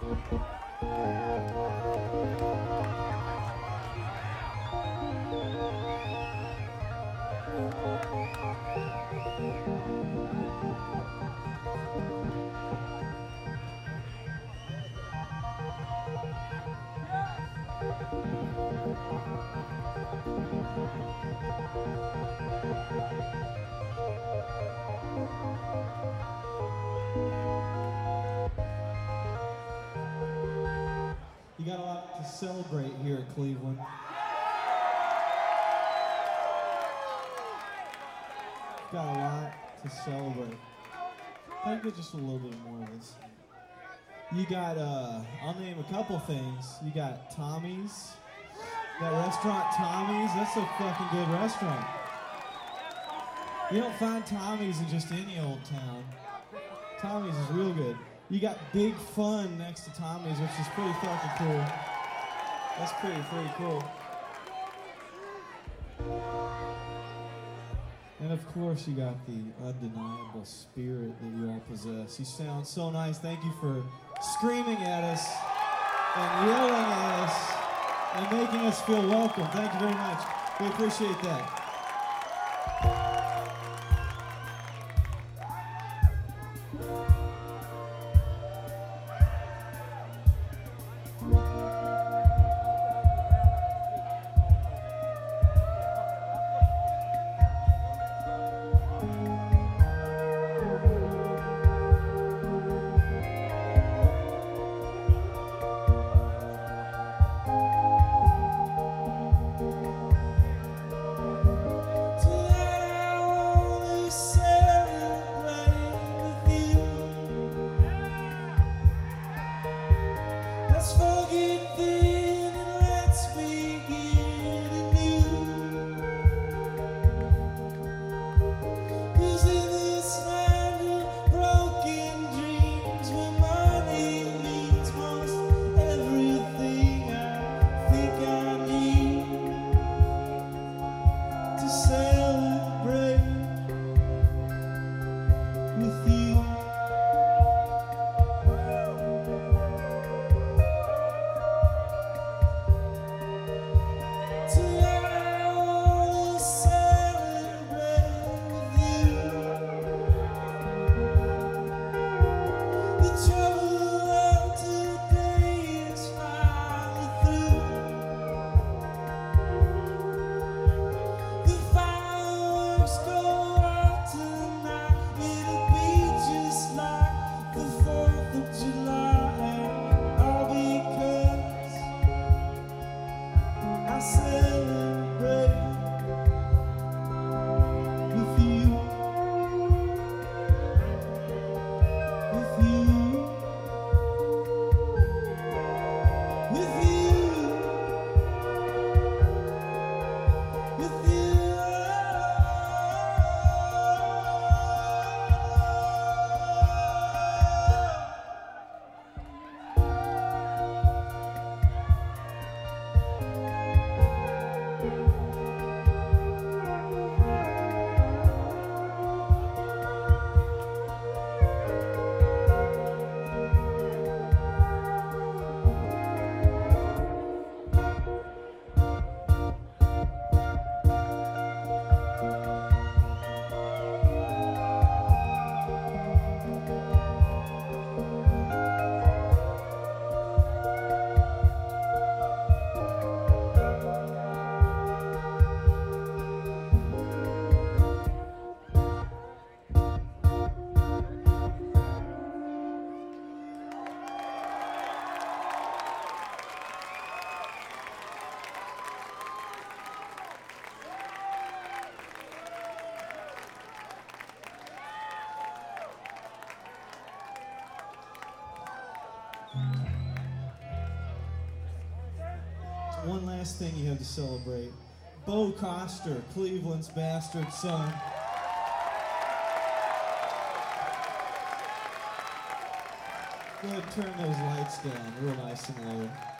You got a lot to celebrate here at Cleveland. Got a lot to celebrate. Can I get just a little bit more of this? You got, I'll name a couple things. You got Tommy's. That restaurant, Tommy's, that's a fucking good restaurant. You don't find Tommy's in just any old town. Tommy's is real good. You got Big Fun next to Tommy's, which is pretty fucking cool. That's pretty cool. And of course, you got the undeniable spirit that you all possess. You sound so nice. Thank you for screaming at us and yelling at us and making us feel welcome. Thank you very much. We appreciate that. One last thing you have to celebrate. Bo Coster, Cleveland's bastard son. Go ahead and turn those lights down real nice and low.